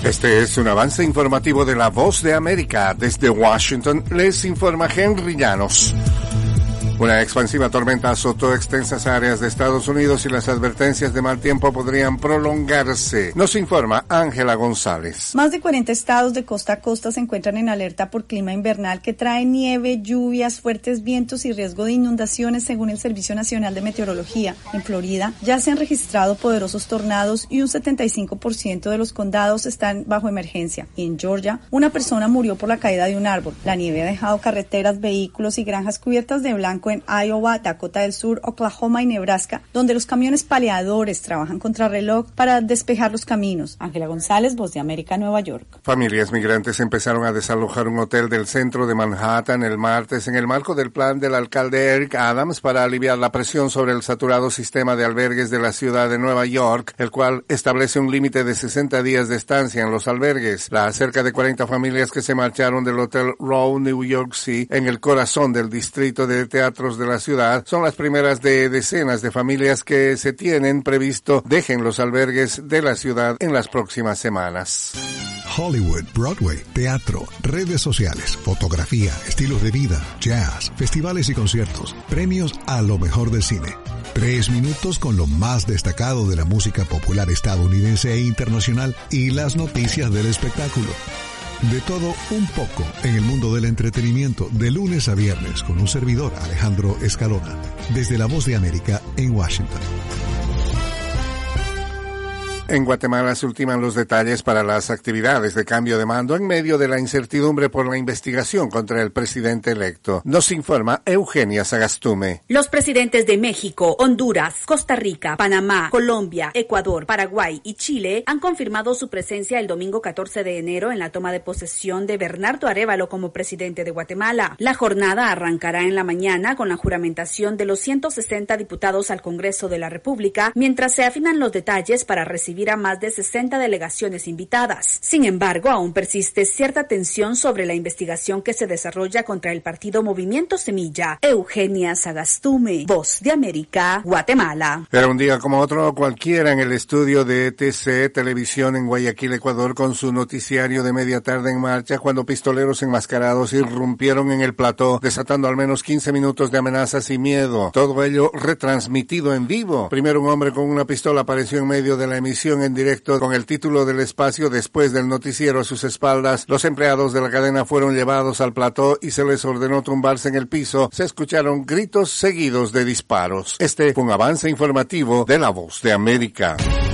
Este es un avance informativo de La Voz de América. Desde Washington les informa Henry Llanos. Una expansiva tormenta azotó extensas áreas de Estados Unidos y las advertencias de mal tiempo podrían prolongarse. Nos informa Ángela González. Más de 40 estados de costa a costa se encuentran en alerta por clima invernal que trae nieve, lluvias, fuertes vientos y riesgo de inundaciones según el Servicio Nacional de Meteorología. En Florida ya se han registrado poderosos tornados y un 75% de los condados están bajo emergencia. Y en Georgia, una persona murió por la caída de un árbol. La nieve ha dejado carreteras, vehículos y granjas cubiertas de blanco en Iowa, Dakota del Sur, Oklahoma y Nebraska, donde los camiones paleadores trabajan contrarreloj para despejar los caminos. Ángela González, Voz de América, Nueva York. Familias migrantes empezaron a desalojar un hotel del centro de Manhattan el martes en el marco del plan del alcalde Eric Adams para aliviar la presión sobre el saturado sistema de albergues de la ciudad de Nueva York, el cual establece un límite de 60 días de estancia en los albergues. Las cerca de 40 familias que se marcharon del Hotel Row New York City en el corazón del distrito de teatros de la ciudad son las primeras de decenas de familias que se tienen previsto dejen los albergues de la ciudad en las próximas semanas. Hollywood, Broadway, teatro, redes sociales, fotografía, estilos de vida, jazz, festivales y conciertos, premios a lo mejor del cine. 3 minutos con lo más destacado de la música popular estadounidense e internacional y las noticias del espectáculo. De todo un poco en el mundo del entretenimiento de lunes a viernes con un servidor, Alejandro Escalona, desde La Voz de América en Washington. En Guatemala se ultiman los detalles para las actividades de cambio de mando en medio de la incertidumbre por la investigación contra el presidente electo. Nos informa Eugenia Sagastume. Los presidentes de México, Honduras, Costa Rica, Panamá, Colombia, Ecuador, Paraguay y Chile han confirmado su presencia el domingo 14 de enero en la toma de posesión de Bernardo Arévalo como presidente de Guatemala. La jornada arrancará en la mañana con la juramentación de los 160 diputados al Congreso de la República, mientras se afinan los detalles para recibir a más de 60 delegaciones invitadas. Sin embargo, aún persiste cierta tensión sobre la investigación que se desarrolla contra el partido Movimiento Semilla. Eugenia Sagastume, Voz de América, Guatemala. Era un día como otro cualquiera en el estudio de ETC Televisión en Guayaquil, Ecuador, con su noticiario de media tarde en marcha, cuando pistoleros enmascarados irrumpieron en el plató, desatando al menos 15 minutos de amenazas y miedo. Todo ello retransmitido en vivo. Primero un hombre con una pistola apareció en medio de la emisión en directo con el título del espacio. Después del noticiero a sus espaldas, los empleados de la cadena fueron llevados al plató y se les ordenó tumbarse en el piso. Se escucharon gritos seguidos de disparos. Este fue un avance informativo de La Voz de América.